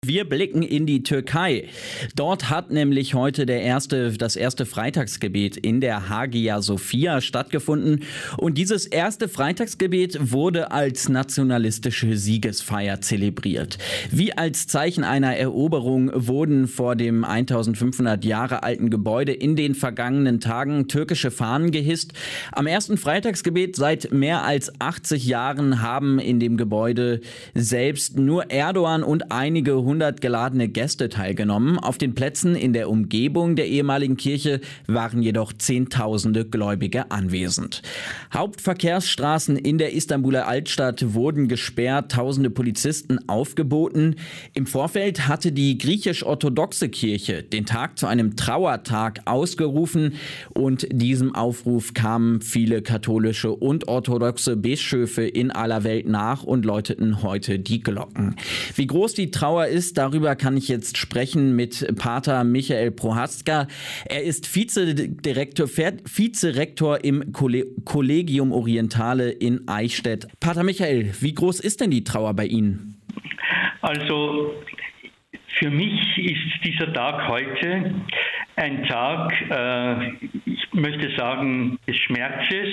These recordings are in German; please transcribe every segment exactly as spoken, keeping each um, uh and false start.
Wir blicken in die Türkei. Dort hat nämlich heute der erste, das erste Freitagsgebet in der Hagia Sophia stattgefunden. Und dieses erste Freitagsgebet wurde als nationalistische Siegesfeier zelebriert. Wie als Zeichen einer Eroberung wurden vor dem eintausendfünfhundert Jahre alten Gebäude in den vergangenen Tagen türkische Fahnen gehisst. Am ersten Freitagsgebet seit mehr als achtzig Jahren haben in dem Gebäude selbst nur Erdogan und einige hundert geladene Gäste teilgenommen. Auf den Plätzen in der Umgebung der ehemaligen Kirche waren jedoch Zehntausende Gläubige anwesend. Hauptverkehrsstraßen in der Istanbuler Altstadt wurden gesperrt, tausende Polizisten aufgeboten. Im Vorfeld hatte die griechisch-orthodoxe Kirche den Tag zu einem Trauertag ausgerufen und diesem Aufruf kamen viele katholische und orthodoxe Bischöfe in aller Welt nach und läuteten heute die Glocken. Wie groß die Trauer ist, darüber kann ich jetzt sprechen mit Pater Michael Prohaska. Er ist Vizedirektor, Vizerektor im Collegium Orientale in Eichstätt. Pater Michael, wie groß ist denn die Trauer bei Ihnen? Also für mich ist dieser Tag heute ein Tag, äh, ich möchte sagen, des Schmerzes,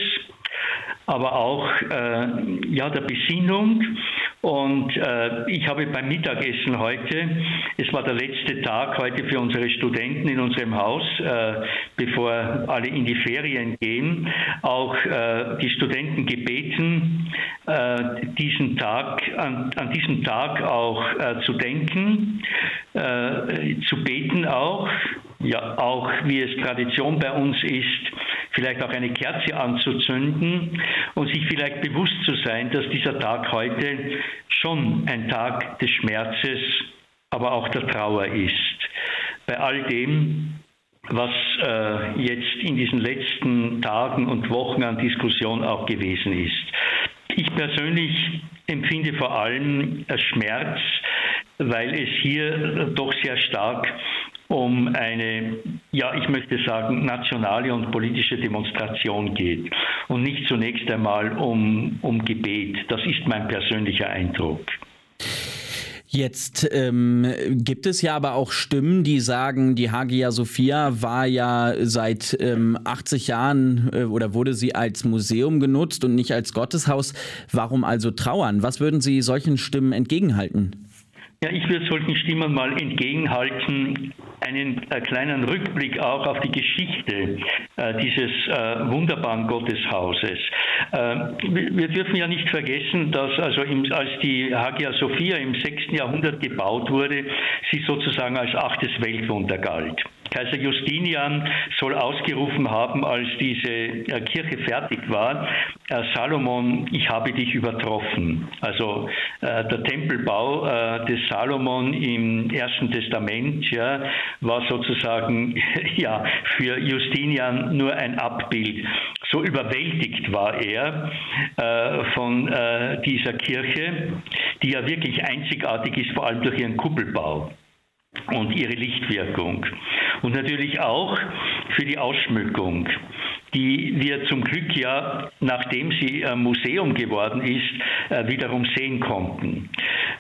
aber auch äh, ja, der Besinnung. Und äh, ich habe beim Mittagessen heute, es war der letzte Tag heute für unsere Studenten in unserem Haus, äh, bevor alle in die Ferien gehen, auch äh, die Studenten gebeten, äh, diesen Tag, an, an diesem Tag auch äh, zu denken, äh, zu beten auch, ja auch wie es Tradition bei uns ist, vielleicht auch eine Kerze anzuzünden und sich vielleicht bewusst zu sein, dass dieser Tag heute schon ein Tag des Schmerzes, aber auch der Trauer ist. Bei all dem, was äh, jetzt in diesen letzten Tagen und Wochen an Diskussion auch gewesen ist. Ich persönlich empfinde vor allem Schmerz, weil es hier doch sehr stark um eine, ja, ich möchte sagen, nationale und politische Demonstration geht und nicht zunächst einmal um, um Gebet. Das ist mein persönlicher Eindruck. Jetzt ähm, gibt es ja aber auch Stimmen, die sagen, die Hagia Sophia war ja seit ähm, achtzig Jahren äh, oder wurde sie als Museum genutzt und nicht als Gotteshaus. Warum also trauern? Was würden Sie solchen Stimmen entgegenhalten? Ja, ich würde solchen Stimmen mal entgegenhalten, einen äh, kleinen Rückblick auch auf die Geschichte äh, dieses äh, wunderbaren Gotteshauses. Äh, wir, wir dürfen ja nicht vergessen, dass also im, als die Hagia Sophia im sechsten Jahrhundert gebaut wurde, sie sozusagen als achtes Weltwunder galt. Kaiser Justinian soll ausgerufen haben, als diese äh, Kirche fertig war, äh, Salomon, ich habe dich übertroffen. Also äh, der Tempelbau äh, des Salomon im Ersten Testament ja, war sozusagen ja, für Justinian nur ein Abbild. So überwältigt war er äh, von äh, dieser Kirche, die ja wirklich einzigartig ist, vor allem durch ihren Kuppelbau und ihre Lichtwirkung. Und natürlich auch für die Ausschmückung, die wir zum Glück ja, nachdem sie Museum geworden ist, wiederum sehen konnten.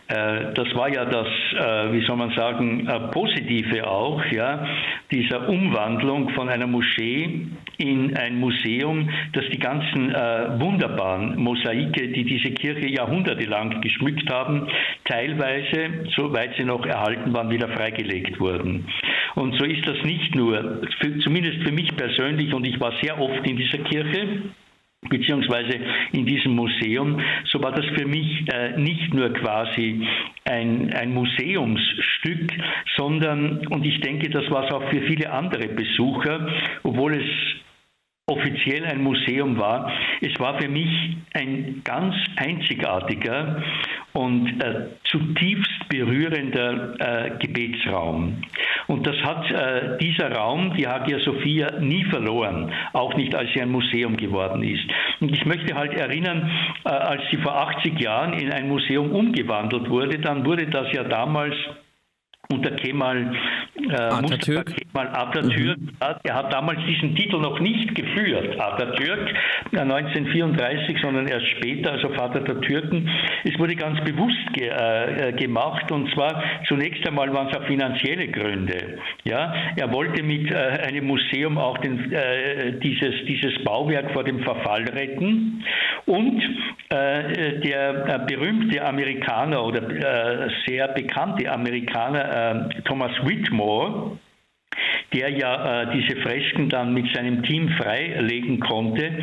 Das war ja das, wie soll man sagen, Positive auch, ja, dieser Umwandlung von einer Moschee in ein Museum, das die ganzen wunderbaren Mosaike, die diese Kirche jahrhundertelang geschmückt haben, teilweise, soweit sie noch erhalten waren, wieder freigelegt wurden. Und so ist das nicht nur, für, zumindest für mich persönlich, und ich war sehr oft in dieser Kirche, beziehungsweise in diesem Museum, so war das für mich äh, nicht nur quasi ein, ein Museumsstück, sondern, und ich denke, das war es auch für viele andere Besucher, obwohl es offiziell ein Museum war, es war für mich ein ganz einzigartiger und äh, zutiefst berührender äh, Gebetsraum. Und das hat äh, dieser Raum, die Hagia Sophia, nie verloren, auch nicht als sie ein Museum geworden ist. Und ich möchte halt erinnern, äh, als sie vor achtzig Jahren in ein Museum umgewandelt wurde, dann wurde das ja damals unter Kemal äh, Mustafa zunächst mal Atatürk, mhm. er hat damals diesen Titel noch nicht geführt, Atatürk, neunzehnhundertvierunddreißig, sondern erst später, also Vater der Türken. Es wurde ganz bewusst ge, äh, gemacht, und zwar zunächst einmal waren es auch finanzielle Gründe. Ja, er wollte mit äh, einem Museum auch den, äh, dieses, dieses Bauwerk vor dem Verfall retten, und äh, der äh, berühmte Amerikaner oder äh, sehr bekannte Amerikaner äh, Thomas Whitmore, der ja äh, diese Fresken dann mit seinem Team freilegen konnte, äh,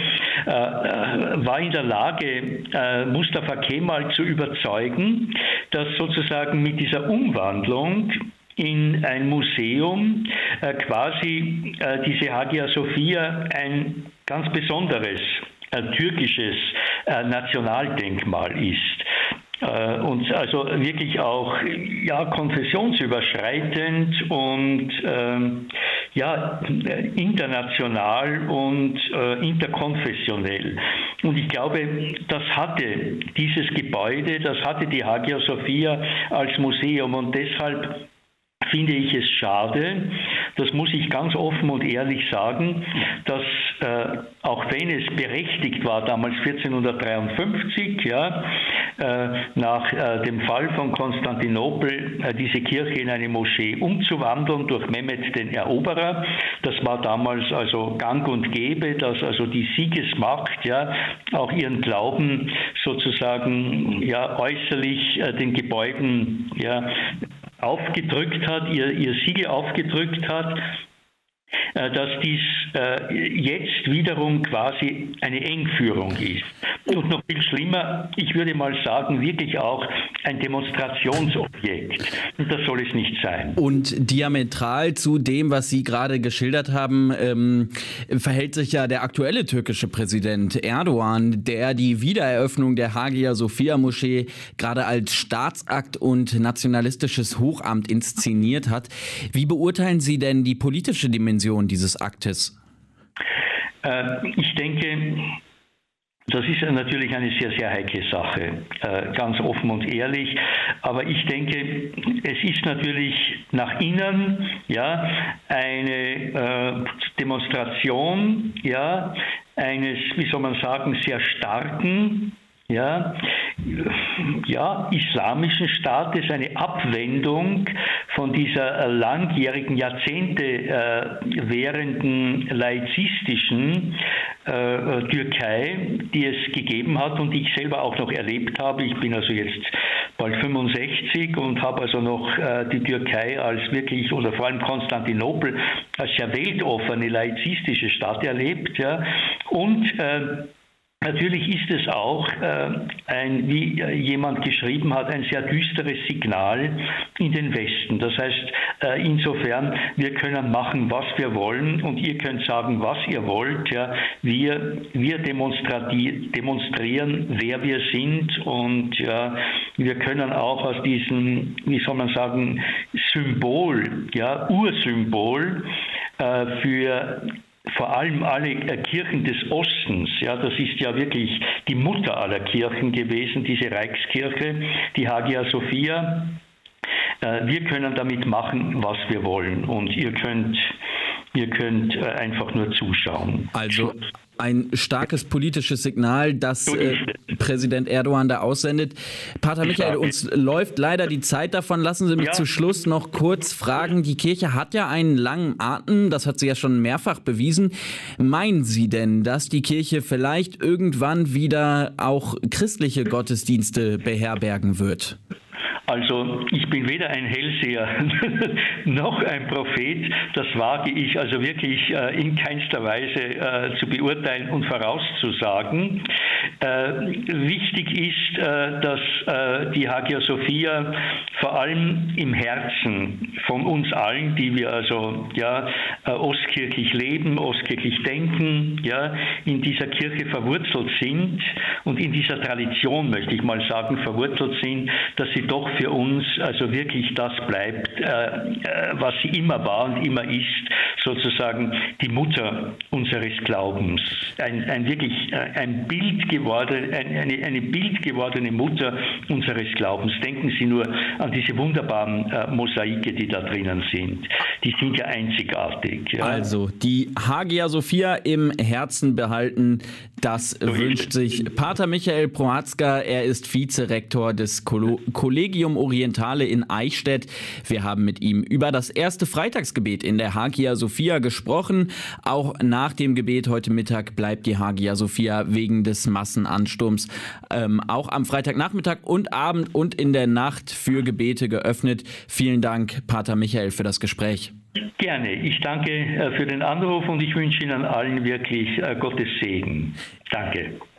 äh, war in der Lage, äh, Mustafa Kemal zu überzeugen, dass sozusagen mit dieser Umwandlung in ein Museum äh, quasi äh, diese Hagia Sophia ein ganz besonderes äh, türkisches äh, Nationaldenkmal ist. Und also wirklich auch ja, konfessionsüberschreitend und ähm, ja, international und äh, interkonfessionell. Und ich glaube, das hatte dieses Gebäude, das hatte die Hagia Sophia als Museum, und deshalb finde ich es schade, das muss ich ganz offen und ehrlich sagen, dass äh, auch wenn es berechtigt war, damals vierzehnhundertdreiundfünfzig, ja, äh, nach äh, dem Fall von Konstantinopel, äh, diese Kirche in eine Moschee umzuwandeln durch Mehmed den Eroberer, das war damals also gang und gäbe, dass also die Siegesmacht ja auch ihren Glauben sozusagen ja äußerlich äh, den Gebäuden ja aufgedrückt hat, ihr, ihr Siegel aufgedrückt hat, äh, dass dies äh, jetzt wiederum quasi eine Engführung ist. Und noch viel schlimmer, ich würde mal sagen, wirklich auch ein Demonstrationsobjekt. Und das soll es nicht sein. Und diametral zu dem, was Sie gerade geschildert haben, ähm, verhält sich ja der aktuelle türkische Präsident Erdogan, der die Wiedereröffnung der Hagia Sophia Moschee gerade als Staatsakt und nationalistisches Hochamt inszeniert hat. Wie beurteilen Sie denn die politische Dimension dieses Aktes? Äh, ich denke, das ist natürlich eine sehr, sehr heikle Sache, äh, ganz offen und ehrlich. Aber ich denke, es ist natürlich nach innen ja, eine äh, Demonstration ja, eines, wie soll man sagen, sehr starken, ja, ja, islamischen Staates, eine Abwendung von dieser langjährigen, Jahrzehnte äh, währenden laizistischen äh, Türkei, die es gegeben hat und die ich selber auch noch erlebt habe. Ich bin also jetzt bald fünfundsechzig und habe also noch äh, die Türkei als wirklich, oder vor allem Konstantinopel, als sehr weltoffene, laizistische Stadt erlebt. Ja. Und äh, natürlich ist es auch, äh, ein, wie jemand geschrieben hat, ein sehr düsteres Signal in den Westen. Das heißt, äh, insofern, wir können machen, was wir wollen, und ihr könnt sagen, was ihr wollt. Ja. Wir, wir demonstrieren, wer wir sind, und ja, wir können auch aus diesem, wie soll man sagen, Symbol, ja, Ursymbol äh, für vor allem alle Kirchen des Ostens, ja, das ist ja wirklich die Mutter aller Kirchen gewesen, diese Reichskirche, die Hagia Sophia. Äh, wir können damit machen, was wir wollen, und ihr könnt, ihr könnt äh, einfach nur zuschauen. Also ein starkes politisches Signal, das äh, Präsident Erdogan da aussendet. Pater Michael, uns läuft leider die Zeit davon. Lassen Sie mich ja. zu Schluss noch kurz fragen. Die Kirche hat ja einen langen Atem, das hat sie ja schon mehrfach bewiesen. Meinen Sie denn, dass die Kirche vielleicht irgendwann wieder auch christliche Gottesdienste beherbergen wird? Also ich bin weder ein Hellseher noch ein Prophet, das wage ich also wirklich äh, in keinster Weise äh, zu beurteilen und vorauszusagen. Äh, wichtig ist, äh, dass äh, die Hagia Sophia vor allem im Herzen von uns allen, die wir also ja, äh, ostkirchlich leben, ostkirchlich denken, ja, in dieser Kirche verwurzelt sind und in dieser Tradition, möchte ich mal sagen, verwurzelt sind, dass sie doch für uns also wirklich das bleibt, was sie immer war und immer ist, sozusagen die Mutter unseres Glaubens. Ein, ein wirklich ein Bild geworden, eine, eine Bild gewordene Mutter unseres Glaubens. Denken Sie nur an diese wunderbaren Mosaike, die da drinnen sind. Die sind ja einzigartig. Ja. Also die Hagia Sophia im Herzen behalten, das so wünscht sich Pater Michael Prohatzka. Er ist Vizerektor des Collegium Orientale in Eichstätt. Wir haben mit ihm über das erste Freitagsgebet in der Hagia Sophia gesprochen. Auch nach dem Gebet heute Mittag bleibt die Hagia Sophia wegen des Massenansturms ähm, auch am Freitagnachmittag und Abend und in der Nacht für Gebete geöffnet. Vielen Dank, Pater Michael, für das Gespräch. Gerne. Ich danke für den Anruf und ich wünsche Ihnen allen wirklich Gottes Segen. Danke.